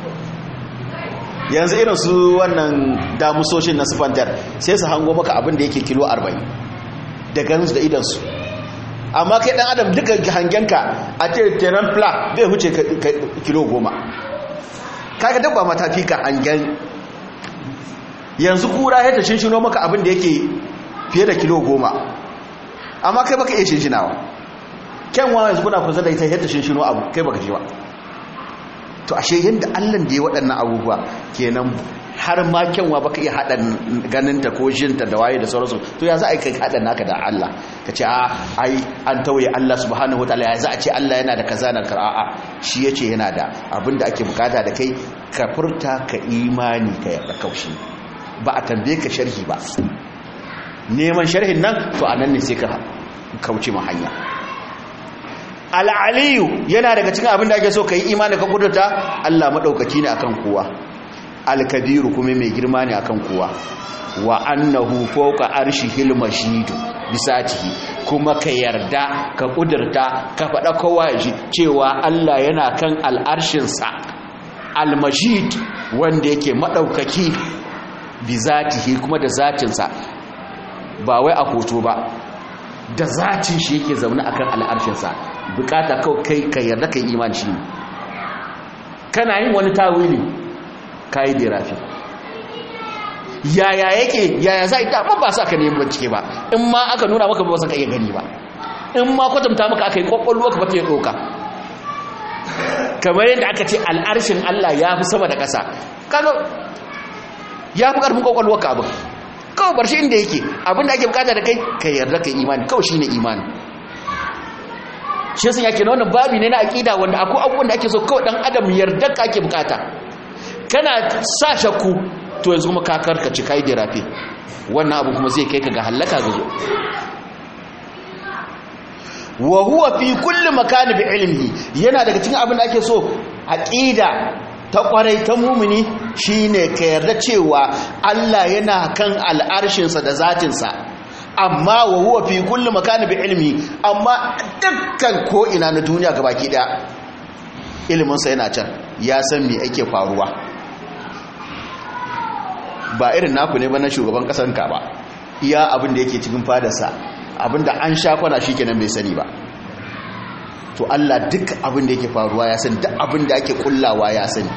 yanzu irin su wannan damusoshin na sifantar sai su hango maka abin da yake kilo 40 da ganinsu da idansu, amma kai dan adam duka hangenka a ce tenan pla bai huce kilo 10. Kaga dabba ma ta fi ka hangen. Yanzu kura ya ta shinshino maka abin da yake fiye da kilo 10, amma kai baka iya shinshinawa. Kyanwa yanzu kuna kusa da ita ya ta shinshino abu kai baka ji ba. To ashe yadda Allah da ya waɗannan abubuwa kenan har ma kyanwa baka iya haɗa ganinta ko jinta da waye da sauransu, to ya za a yi kai haɗa naka da Allah ka ce ai an tawaye Allah subhanahu wataala, ya za a ce Allah yana da kaza na a'a shi yace yana da. Abinda ake bukata da kai ka furta ka imani ka yarda kaushi, ba a tambaye ka sharhi ba. Neman sharhin nan to anan ne sai ka kauce ma hanya. al-aliyu yana daga cikin abin da ake so kai imani ka kudurta Allah madaukaki ne akan kowa al-kabiru kuma mai girma ne akan kowa wa annahu fawqa arshihil majid bisatihi kuma ka yarda ka kudurta ka faɗa kowa ji cewa Allah yana kan al'arshinsa al-majid wanda yake madaukaki bizatihi kuma da zatinsa ba wai a hoto ba da zatin shi yake zaune akan al'arshinsa bukata kawai kai ka yarda kai imani shi kana yin wani tawili kai da rafi yaya yake yaya zai da ba sa ka neman bincike ba in ma aka nuna maka ba sa ka iya gani ba in ma kwatanta maka aka yi kwakwalwa ka ba ta yi doka kamar yadda aka ce al'arshin Allah ya fi sama da ƙasa kaga ya fi ƙarfin kwakwalwa ka abin kawai bar shi inda yake abin da ake bukata da kai ka yarda kai imani kawai shine imani shi sun yake na wannan babi ne na aqida wanda akwai abubuwan da ake so kawai dan adam yarda ka ake bukata kana sa shakku to yanzu kuma ka karkace kai da rafi wannan abu kuma zai kai ka ga halaka ga zo wa huwa fi kulli makan bi ilmihi yana daga cikin abin da ake so aqida ta kwarai ta mumini shine ka yarda cewa Allah yana kan al'arshinsa da zatinsa amma wa huwa fi kulli makan bi ilmi amma dukkan ko ina na duniya gabaki daya ilimin sa yana can ya san me yake faruwa ba irin naku ne ba na shugaban kasan ka ba iya abin da yake cikin fadarsa abin da an sha kwana shikenan bai sani ba to Allah duk abin da yake faruwa ya sani duk abin da ake kullawa ya sani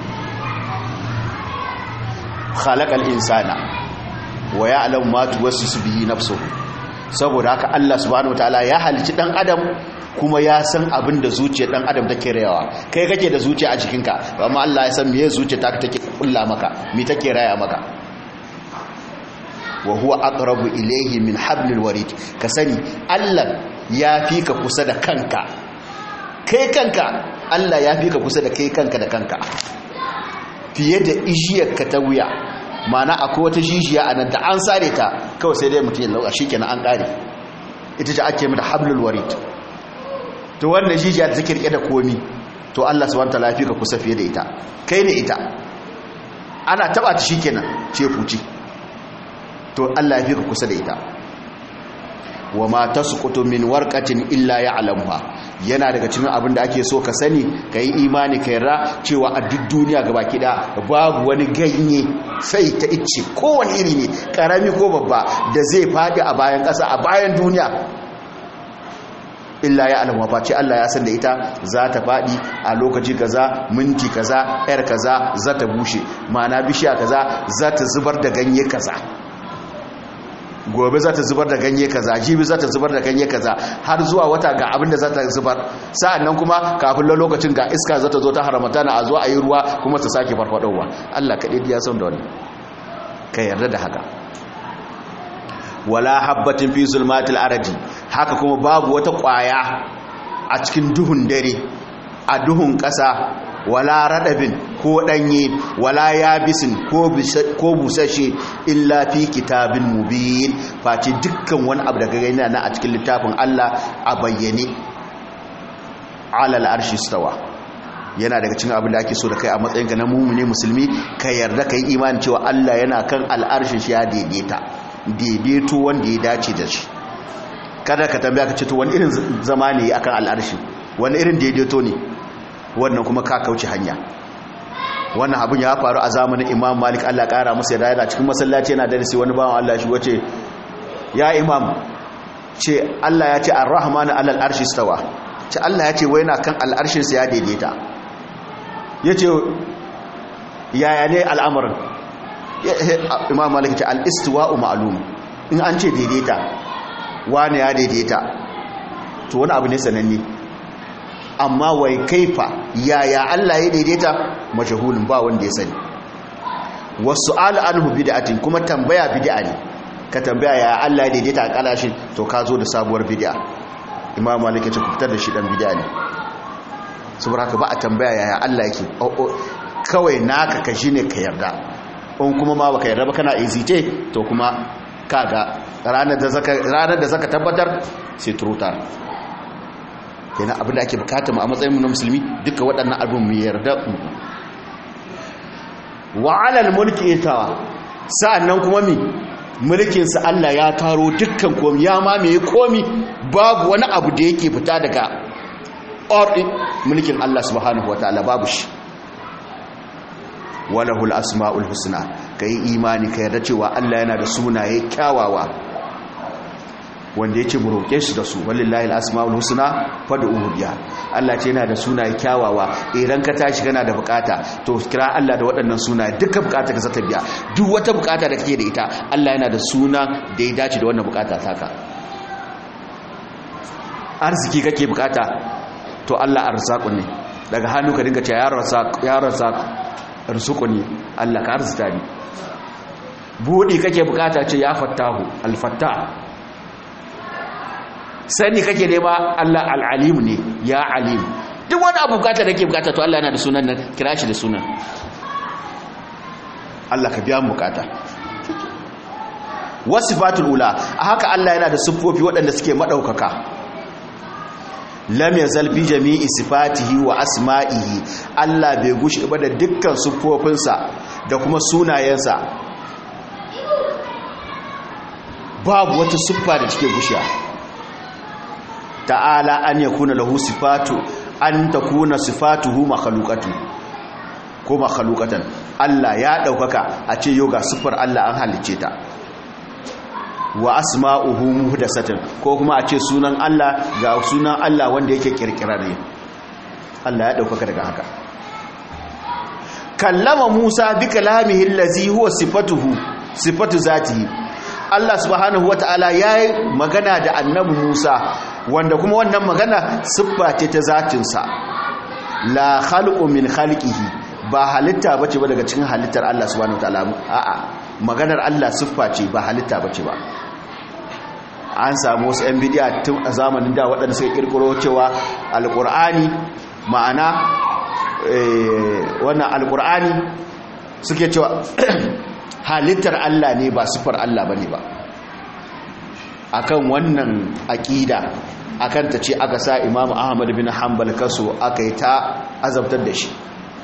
khalaqal insana wa ya'lamu ma tuwaswisu bihi nafsuhu saboda haka Allah subhanahu wataala ya halici dan adam kuma ya san abin da zuciyar dan adam take rayawa kai kake da zuciya a jikinka amma Allah ya san meye zuciya ta take kulla maka me take raya maka wa huwa aqrabu ilayhi min hablil warid ka sani Allah ya fi ka kusa da kanka kai kanka Allah ya fi ka kusa da kai kanka da kanka fiye da ishiyar ka ta wuya mana akwai wata jijiya a nan da an sare ta kawai sai dai mutum ya lauka shikenan an kare ita ce ake mata hablul warid to wannan jijiya da take rike da komi to Allah subhanahu wataala ya fi ka kusa fiye da ita kai ne ita ana taba ta shikenan ce fuci to Allah ya fi ka kusa da ita wa ma tasqutu min warqatin illa ya'lamuha yana daga cikin abin da ake so ka sani kai imani kai ra cewa a duk duniya gabaki da babu wani ganye sai ta icce kowane iri ne karami ko babba da zai fadi a bayan ƙasa a bayan duniya illa ya'lamuha fa ce Allah ya san da ita za ta fadi a lokaci kaza minti kaza yar kaza za ta bushe ma'ana bishiya kaza za ta zubar da ganye kaza gobe za ta zubar da ganye kaza jibi za ta zubar da ganye kaza har zuwa wata ga abin da za ta zubar sa'annan kuma kafin lokacin ga iska za ta zo ta haramta na a zo a yi ruwa kuma ta sake farfadowa Allah kaɗai ya san da wani ka yarda da haka wala habbatin fi zulmatil ardi haka kuma babu wata ƙwaya a cikin duhun dare a duhun ƙasa wala radabin ko danye wala yabisin ko busashe illa fi kitabin mubin face dukkan wani abu daga gani na a cikin littafin Allah a bayyane alal arshi stawa yana daga cikin abin da ake so da kai a matsayinka na mumune musulmi ka yarda kai imani cewa Allah yana kan al'arshin shi ya daidaito wanda ya dace da shi kada ka tambaya ka ce to wani irin zama ne akan al'arshi wani irin daidaito ne wannan kuma ka kauce hanya wannan abin ya faru a zamanin Imam Malik Allah kara masa yadda yana cikin masallaci yana darasi wani bawan Allah shi wace ya imam ce Allah ya ce ar-rahmanu alal arshi stawa ce Allah ya ce wai yana kan al'arshin sa ya daidaita yace yaya ne al'amarin Imam Malik ce al-istiwa'u ma'lum in an ce daidaita wani ya daidaita to wani abu ne sananne amma wai kaifa yaya Allah ya daidaita majhulun ba wanda ya sani wasu'al anhu bid'atin kuma tambaya bid'a ne ka tambaya yaya Allah ya daidaita a kalashin to ka zo da sabuwar bid'a Imam Malik ya ce ku fitar da shi dan bid'a ne saboda haka ba a tambaya yaya Allah yake kawai naka ka shine ka yarda in kuma ma baka yarda ba kana izite to kuma kaga ranar da zaka tabbatar sai turutar kenan abin da ake bukata mu a matsayin mu na musulmi duka waɗannan abin mu yarda wa alal mulki itawa sa'annan kuma mulkin sa Allah ya taro dukkan komai ya mamaye komai babu wani abu da yake fita daga mulkin Allah subhanahu wataala babu shi walahul asmaul husna kai imani kai yarda cewa Allah yana da sunaye kyawawa wanda yake mu roke shi da su wallahi asmaul husna fad'uhu biha Allah ce yana da sunaye kyawawa idan ka tashi kana da bukata to kira Allah da waɗannan sunaye dukkan bukata ka zata biya duk wata bukata da kake da ita Allah yana da suna da ya dace da wannan bukata taka arziki kake bukata to Allah arzaqun ne daga hannu ka dinga cewa ya razzaq arzuquni Allah ka arzuta ni budi kake bukata ce ya fattahu al-fattah sani kake nema Allah al-alim ne ya alim duk wani abu bukata da ke bukata to Allah yana da sunan nan kira shi da sunan Allah ka biya mu bukata wasifatul ula haka Allah yana da siffofi waɗanda suke madaukaka lam yazal bi jami'i sifatihi wa asma'ihi Allah bai gushi ba da dukkan siffofinsa da kuma sunayensa babu wata siffa da take gushiya ta'ala an yakuna lahu sifatu an takuna sifatuhu makhluqatu ko makhluqatan Allah ya daukaka a ce yau ga siffar Allah an halice ta wa asma'uhu muhdathatun ko kuma a ce sunan Allah ga sunan Allah wanda yake kirkirare Allah ya daukaka daga haka kallama Musa bi kalamihi allazi huwa sifatu zatihi Allah subhanahu wataala yayi magana da annabi Musa wanda kuma wannan magana siffa ce ta zatinsa la khalqu min khalqihi ba halitta bace ba daga cikin halittar Allah subhanahu wataala a'a maganar Allah siffa ce ba halitta bace ba an samu wasu yan bidiya tun a zamanin da waɗanda suka kirkiro cewa alqur'ani ma'ana wannan alqur'ani suke cewa halittar Allah ne ba siffar Allah bane ba akan wannan aqida akan ta ce aka sa Imam Ahmad bin Hanbal kaso aka yi ta azabtar da shi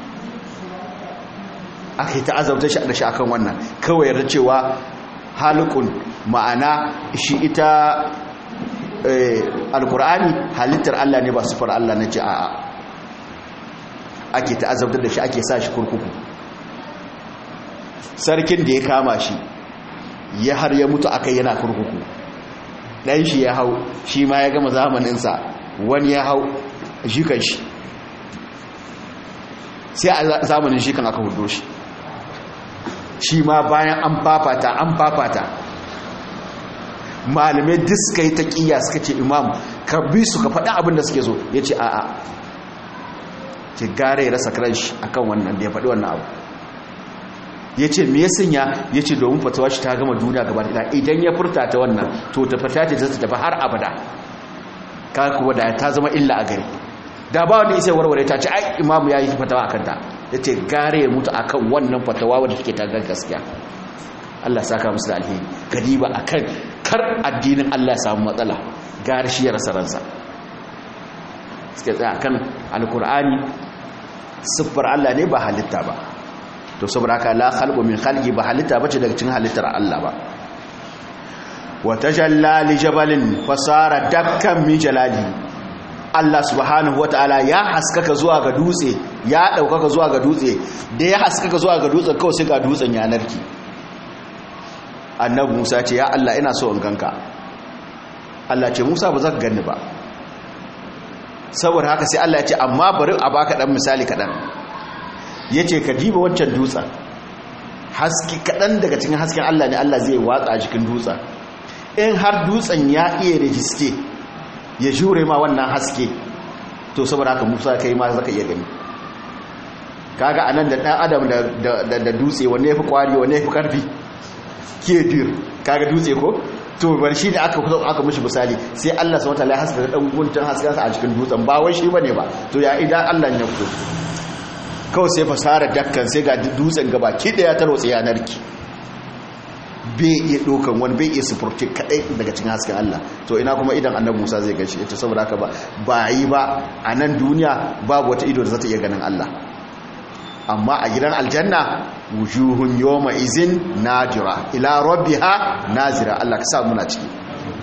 akan wannan kawai yarda cewa halukun ma'ana shi ita alkur'ani halittar Allah ne ba sifar Allah na ce a'a ake ta azabtar da shi ake sa shi kurkuku sarkin da ya kama shi ya har ya mutu akai yana kurkuku dan shi ya hau shi ma ya gama zamaninsa wani ya hau jikan shi sai a zamanin shi kan aka hudo shi shi ma bayan an fafata malamai duk suka yi ta ƙiya suka ce imam ka bi su ka faɗi abin da suke zo ya ce a'a ce gare rasa karan shi akan wannan da ya faɗi wannan abu ya ce me ya sanya ya ce domin fatawa shi ta gama duniya gaba da idan ya furta ta wannan to ta fata ta zata tafi har abada ka kuwa da ta zama illa a gari da ba wanda isa warware ta ce ai imamu ya yi fatawa akan ta ya ce gare ya mutu akan wannan fatawa wadda take ta gaskiya Allah saka musu da alheri gadiba akan kar addinin Allah ya samu matsala gare shi ya rasa ransa suke tsaya akan alkur'ani siffar Allah ne ba halitta ba to saboda haka la khalqu min khalqi ba halitta bace daga cikin halittar Allah ba wa tajalla li jabalin fasara dakkan min jalali Allah subhanahu wataala ya haskaka zuwa ga dutse ya daukaka zuwa ga dutse da ya haskaka zuwa ga dutsen kawai sai ga dutsen ya narki annabi Musa ce ya Allah ina so in ganka Allah ce Musa ba za ka ganni ba saboda haka sai Allah ya ce amma bari a baka dan misali kadan yace ka diba wancan dutsen haske kadan daga cikin hasken Allah ne Allah zai watsa jikin dutsen in har dutsen ya iya register ya jure ma wannan haske to saboda haka Musa kai ma zaka iya gani kaga anan da dan adam da dutse wanne yafi kwari wanne yafi karfi kedir kaga dutse ko to bar shi da aka mishi misali sai Allah subhanahu wataala ya haska dan guntun hasken sa a cikin dutsen ba wai shi bane ba to ya idan Allah ya fito kawai sai fasara dakkan sai ga dutsen gaba ki da ya tarwatsa yanarki bai iya dokan wani bai iya sufurce kadai daga cikin hasken Allah to ina kuma idan annabi Musa zai gashi yace saboda haka ba yi ba a nan duniya babu wata ido da za ta iya ganin Allah amma a gidan aljanna wujuhun yawma izin nadira ila rabbiha nazira Allah ka sa muna ciki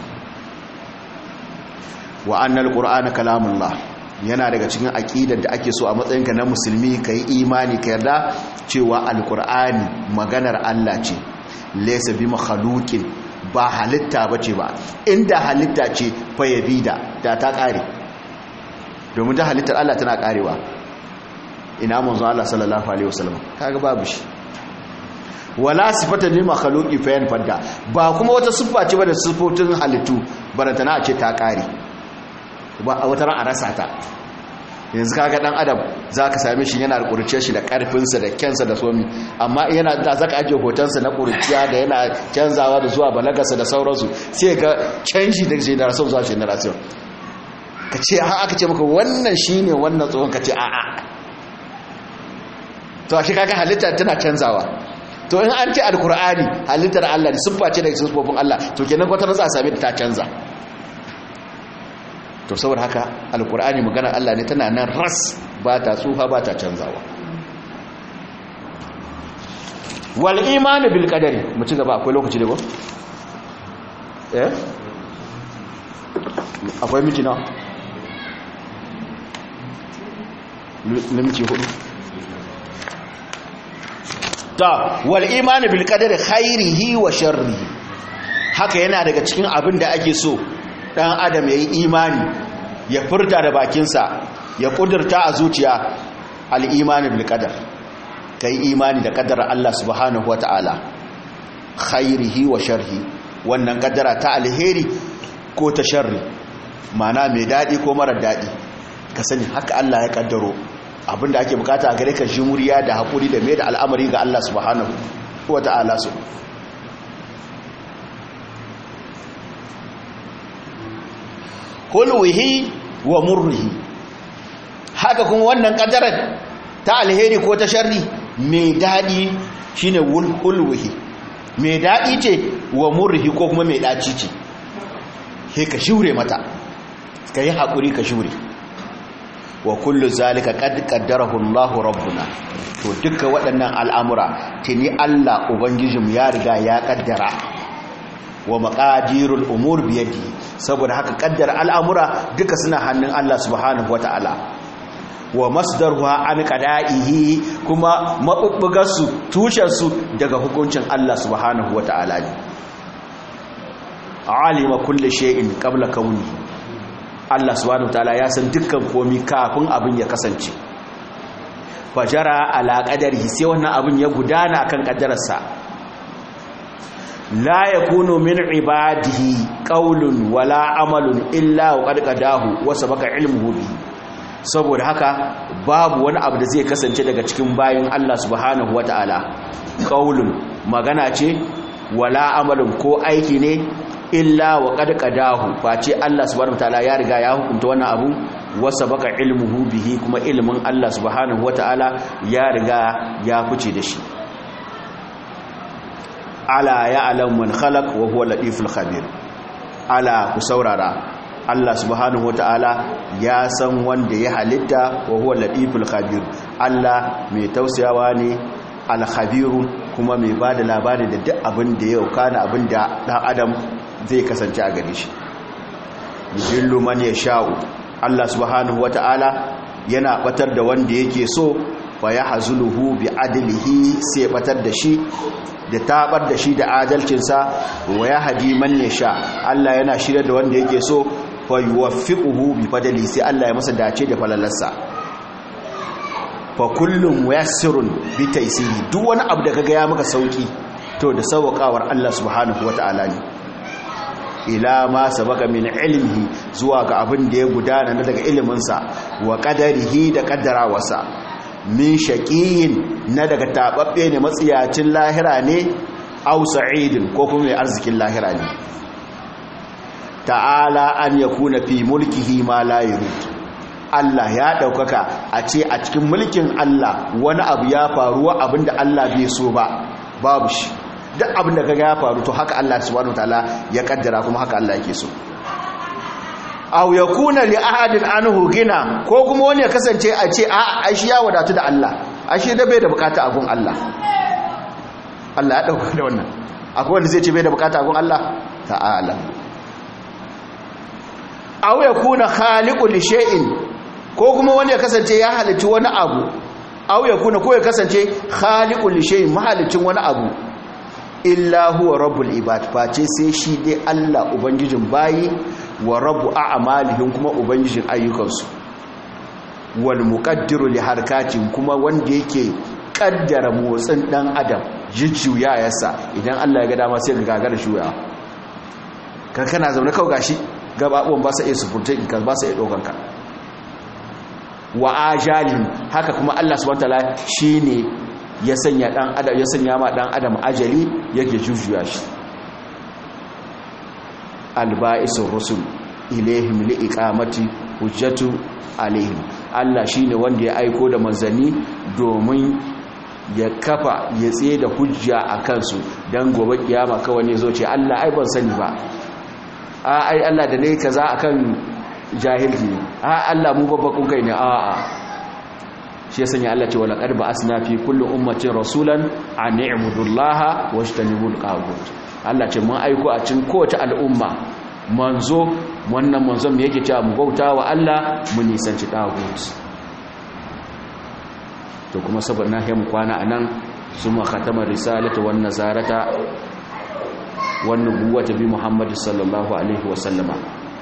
wa annal qur'ana kalamullah yana daga cikin aqidar da ake so a matsayinka na musulmi kai imani ka yarda cewa alqur'ani maganar Allah ce laysa bi makhluqin ba halitta bace ba inda halitta ce fa yabida da ta kare domin da halittar Allah tana karewa ina manzo Allah sallallahu alaihi wasallam kaga babu shi wala sifatan lil makhluqi fa yanfada ba kuma wata siffa ce ba da sifotin halittu barantana a ce ta kare ba a wata ran a rasa ta yanzu kaga dan adam zaka same shi yana kurciya shi da karfin sa da kensa da somi amma yana da zaka aje hotonsa na kurciya da yana canzawa da zuwa balagarsa da sauransu sai ga canji daga generation zuwa generation kace aka ce maka wannan shine wannan tsohon kace a'a to ashe kaga halitta tana canzawa to in an ce alkur'ani halittar Allah ne siffa ce daga siffofin Allah to kenan kwata za a same ta canza to saboda haka alkur'ani maganar Allah ne tana nan ras ba ta tsufa ba ta canzawa wal iman bil qadari mu ci gaba akwai lokaci da ba akwai miji na limci hudu ta wal imani bil qadari khairihi wa sharrihi haka yana daga cikin abin da ake so dan adam yayi imani ya furta da bakinsa ya kudurta a zuciya al imani bil qadar kai imani da qadar Allah subhanahu wataala khairihi wa sharrihi wannan qadara ta alheri ko ta sharri mana mai dadi ko mara dadi ka sani haka Allah ya kaddaro abinda ake bukata a gare ka jimuriya da haƙuri da mai da al'amari ga Allah subhanahu wa ta'ala su hulwihi wa murrihi haka kuma wannan ƙadarar ta alheri ko ta sharri mai daɗi shine hulwihi mai daɗi ce wa murrihi ko kuma mai ɗaci ce sai ka shure mata ka yi haƙuri ka shure wa kullu zalika qad qaddarahu Allahu rabbuna to duka waɗannan al'amura tuni Allah ubangijin ya riga ya kaddara wa maqadirul umur bi yadi saboda haka kaddara al'amura duka suna hannun Allah subhanahu wataala wa masdaruha an qada'ihi kuma mabubbugarsu tushensu daga hukuncin Allah subhanahu wataala ne alima kulli shay'in qabla kaunihi Allah subhanahu wataala ya san dukkan komi kafin abin ya kasance fajara ala qadarihi sai wannan abin ya gudana akan kaddararsa la yakunu min ibadihi qawlun wala amalun illa wa qad qadahu wa sabaka ilmuhu bi saboda haka babu wani abu da zai kasance daga cikin bayin Allah subhanahu wataala qawlun magana ce wala amalun ko aiki ne illa wa qad qadahu face Allah subhanahu wataala ya riga ya hukunta wannan abu wasa baka ilmuhu bihi kuma ilmin Allah subhanahu wataala ya riga ya fice da shi ala ya'lam man khalaq wa huwa latiful khabir ala ku saurara Allah subhanahu wataala ya san wanda ya halitta wa huwa latiful khabir Allah mai tausayawa ne al-khabiru kuma mai bada labari da duk abin da ya kana abin da dan adam zai kasance a gare shi yuzillu man yasha'u Allah subhanahu wata'ala yana batar da wanda yake so wa yahzuluhu bi adlihi sai batar da shi da tabar da shi da adalcin sa wa yahdi man yasha Allah yana shirye da wanda yake so fa yuwaffiquhu bi fadli sai Allah ya masa dace da falalarsa fa kullum muyassirun bi taysiri duk wani abu da kaga ya maka sauki to da sauƙawar Allah subhanahu wata'ala ne ila ma sabaka min ilmihi zuwa ga abin da ya gudana na daga iliminsa wa qadarihi da qaddarawarsa min shaqiyin na daga tababbe ne matsiyacin lahira ne aw sa'idin ko kuma mai arzikin lahira ne ta'ala an yakuna fi mulkihi ma la yurid Allah ya daukaka a ce a cikin mulkin Allah wani abu ya faruwa abinda Allah bai so ba babu shi duk abin da kaga ya faru to haka Allah subhanahu wataala ya kaddara kuma haka Allah yake so aw yakuna li ahadin anhu gina ko kuma wani ya kasance a ce a shi ya wadatu da Allah ashe da bai da bukata a gun Allah Allah ya dauka da wannan akwai wanda zai ce bai da bukata a gun Allah ta'ala aw yakuna khaliqu li shay'in ko kuma wani ya kasance ya halitta wani abu aw yakuna ko ya kasance khaliqu li shay'in mahalicin wani abu illa huwa rabbul ibad face sai shi dai Allah ubangijin bayi wa rabbu a'malihim kuma ubangijin ayyukansu wal muqaddiru li harkatin kuma wanda yake kaddara motsin dan adam jijjuya yasa idan Allah ya ga dama sai ga gagara shuya kana zaune kawai gashi gababon ba sa iya sufurta in ba sa iya dokan ka wa ajalin haka kuma Allah subhanahu wataala shine ya sanya dan adam ya sanya ma dan adam ajali yake jujjuya shi alba'isur rusul ilaihim liiqamati hujjatu alaihim Allah shine wanda ya aiko da manzanni domin ya kafa ya tsaye da hujja a kansu dan gobe kiyama kawai ne zo ce Allah ai ban sani ba ai Allah da nayi kaza akan jahilci Allah mu babbakun kai ne shi ya sanya Allah ce wala qad ba'asna fi kulli ummatin rasulan an i'budullaha wajtanibul taghut Allah ce mun aiko a cikin kowace al'umma manzo wannan manzon me yake cewa mu bauta wa Allah mu nisanci taghut to kuma saboda nahi mu kwana anan suma khatama risalata wan nazarata wan nubuwata bi Muhammad sallallahu alaihi wa sallama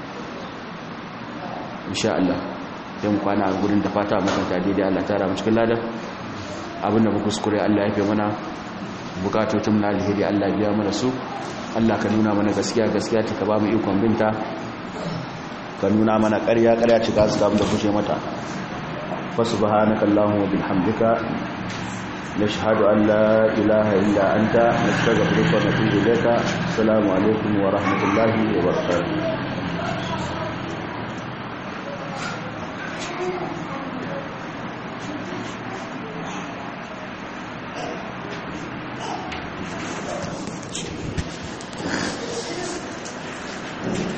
insha Allah don kwana a gurin da fata makanta daidai Allah tara mu cikin ladan abinda mu kuskure Allah ya fi mana bukatocin na alheri Allah biya mana su Allah ka nuna mana gaskiya gaskiya ta ba mu ikon binta ka nuna mana ƙarya ƙarya ci gasu da kushe mata fa subhanaka allahumma bihamdika nashhadu an la ilaha illa anta nastaghfiruka wa natubu ilayka assalamu alaikum wa rahmatullahi wa barakatuh